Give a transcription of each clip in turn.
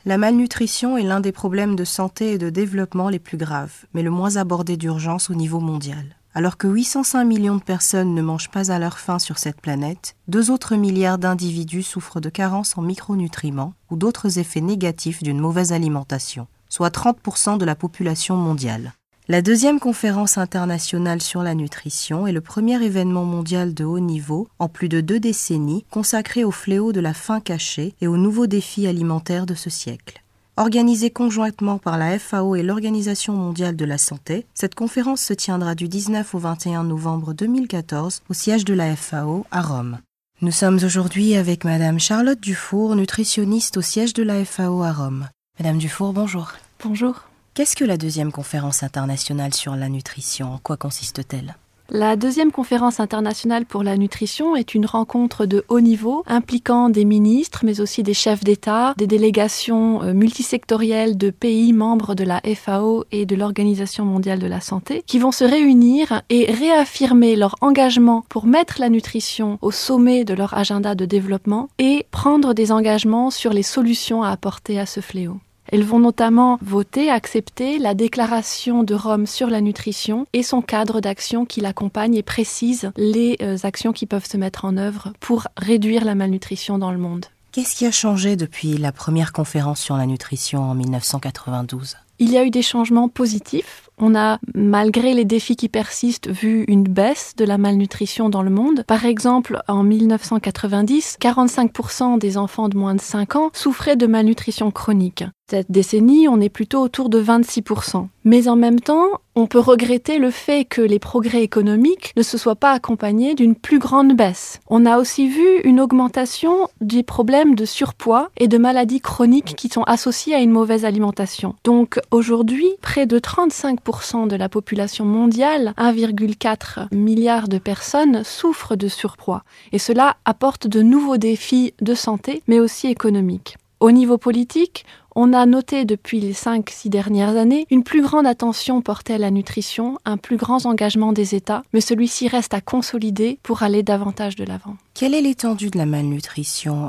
La malnutrition est l'un des problèmes de santé et de développement les plus graves, mais le moins abordé d'urgence au niveau mondial. Alors que 805 millions de personnes ne mangent pas à leur faim sur cette planète, 2 autres milliards d'individus souffrent de carences en micronutriments ou d'autres effets négatifs d'une mauvaise alimentation, soit 30% de la population mondiale. La deuxième conférence internationale sur la nutrition est le premier événement mondial de haut niveau en plus de 2 décennies consacré au fléau de la faim cachée et aux nouveaux défis alimentaires de ce siècle. Organisée conjointement par la FAO et l'Organisation mondiale de la santé, cette conférence se tiendra du 19 au 21 novembre 2014 au siège de la FAO à Rome. Nous sommes aujourd'hui avec Madame Charlotte Dufour, nutritionniste au siège de la FAO à Rome. Madame Dufour, bonjour. Bonjour. Qu'est-ce que la deuxième conférence internationale sur la nutrition ? En quoi consiste-t-elle ? La deuxième conférence internationale pour la nutrition est une rencontre de haut niveau impliquant des ministres, mais aussi des chefs d'État, des délégations multisectorielles de pays membres de la FAO et de l'Organisation mondiale de la santé, qui vont se réunir et réaffirmer leur engagement pour mettre la nutrition au sommet de leur agenda de développement et prendre des engagements sur les solutions à apporter à ce fléau. Elles vont notamment accepter la déclaration de Rome sur la nutrition et son cadre d'action qui l'accompagne et précise les actions qui peuvent se mettre en œuvre pour réduire la malnutrition dans le monde. Qu'est-ce qui a changé depuis la première conférence sur la nutrition en 1992 ? Il y a eu des changements positifs. On a, malgré les défis qui persistent, vu une baisse de la malnutrition dans le monde. Par exemple, en 1990, 45% des enfants de moins de 5 ans souffraient de malnutrition chronique. Cette décennie, on est plutôt autour de 26%. Mais en même temps, on peut regretter le fait que les progrès économiques ne se soient pas accompagnés d'une plus grande baisse. On a aussi vu une augmentation des problèmes de surpoids et de maladies chroniques qui sont associés à une mauvaise alimentation. Donc aujourd'hui, près de 35% de la population mondiale, 1,4 milliard de personnes, souffrent de surpoids. Et cela apporte de nouveaux défis de santé, mais aussi économiques. Au niveau politique, on a noté depuis les 5-6 dernières années une plus grande attention portée à la nutrition, un plus grand engagement des États, mais celui-ci reste à consolider pour aller davantage de l'avant. Quelle est l'étendue de la malnutrition ?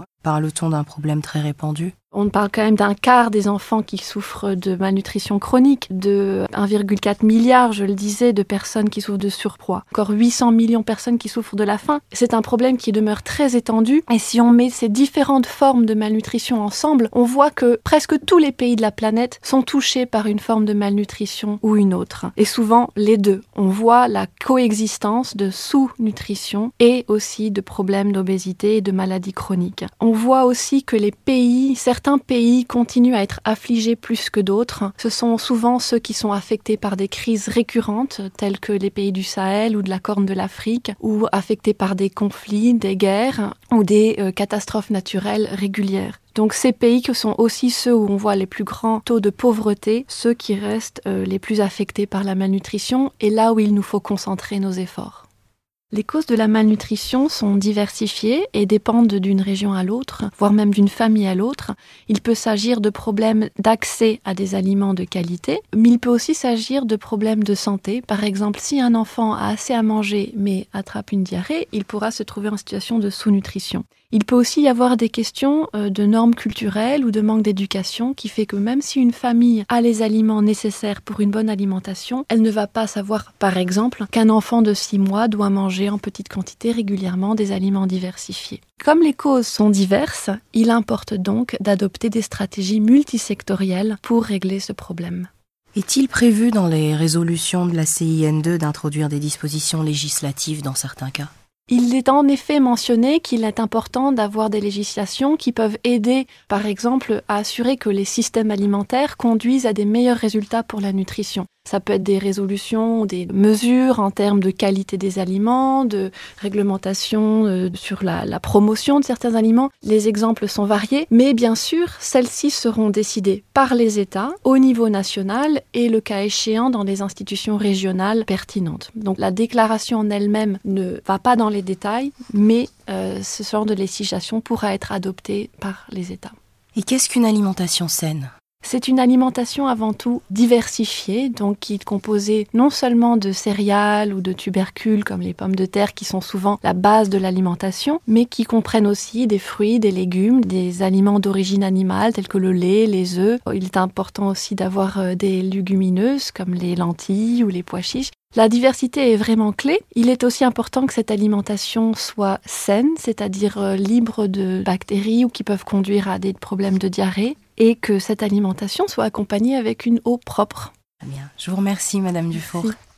Parle-t-on d'un problème très répandu ? On parle quand même d'un quart des enfants qui souffrent de malnutrition chronique, de 1,4 milliard, je le disais, de personnes qui souffrent de surpoids. Encore 800 millions de personnes qui souffrent de la faim. C'est un problème qui demeure très étendu. Et si on met ces différentes formes de malnutrition ensemble, on voit que presque tous les pays de la planète sont touchés par une forme de malnutrition ou une autre. Et souvent, les deux. On voit la coexistence de sous-nutrition et aussi de problèmes d'obésité et de maladies chroniques. On voit aussi que certains pays continuent à être affligés plus que d'autres. Ce sont souvent ceux qui sont affectés par des crises récurrentes, telles que les pays du Sahel ou de la Corne de l'Afrique, ou affectés par des conflits, des guerres ou des catastrophes naturelles régulières. Donc ces pays que sont aussi ceux où on voit les plus grands taux de pauvreté, ceux qui restent les plus affectés par la malnutrition, et là où il nous faut concentrer nos efforts. Les causes de la malnutrition sont diversifiées et dépendent d'une région à l'autre, voire même d'une famille à l'autre. Il peut s'agir de problèmes d'accès à des aliments de qualité, mais il peut aussi s'agir de problèmes de santé. Par exemple, si un enfant a assez à manger mais attrape une diarrhée, il pourra se trouver en situation de sous-nutrition. Il peut aussi y avoir des questions de normes culturelles ou de manque d'éducation qui fait que même si une famille a les aliments nécessaires pour une bonne alimentation, elle ne va pas savoir, par exemple, qu'un enfant de 6 mois doit manger en petite quantité régulièrement des aliments diversifiés. Comme les causes sont diverses, il importe donc d'adopter des stratégies multisectorielles pour régler ce problème. Est-il prévu dans les résolutions de la CIN2 d'introduire des dispositions législatives dans certains cas ? Il est en effet mentionné qu'il est important d'avoir des législations qui peuvent aider, par exemple, à assurer que les systèmes alimentaires conduisent à des meilleurs résultats pour la nutrition. Ça peut être des résolutions, des mesures en termes de qualité des aliments, de réglementation sur la promotion de certains aliments. Les exemples sont variés, mais bien sûr, celles-ci seront décidées par les États au niveau national et le cas échéant dans des institutions régionales pertinentes. Donc la déclaration en elle-même ne va pas dans les détails, mais ce genre de législation pourra être adoptée par les États. Et qu'est-ce qu'une alimentation saine ? C'est une alimentation avant tout diversifiée, donc qui est composée non seulement de céréales ou de tubercules comme les pommes de terre qui sont souvent la base de l'alimentation, mais qui comprennent aussi des fruits, des légumes, des aliments d'origine animale tels que le lait, les œufs. Il est important aussi d'avoir des légumineuses comme les lentilles ou les pois chiches. La diversité est vraiment clé. Il est aussi important que cette alimentation soit saine, c'est-à-dire libre de bactéries ou qui peuvent conduire à des problèmes de diarrhée, et que cette alimentation soit accompagnée avec une eau propre. Très bien. Je vous remercie, Madame Dufour. Merci.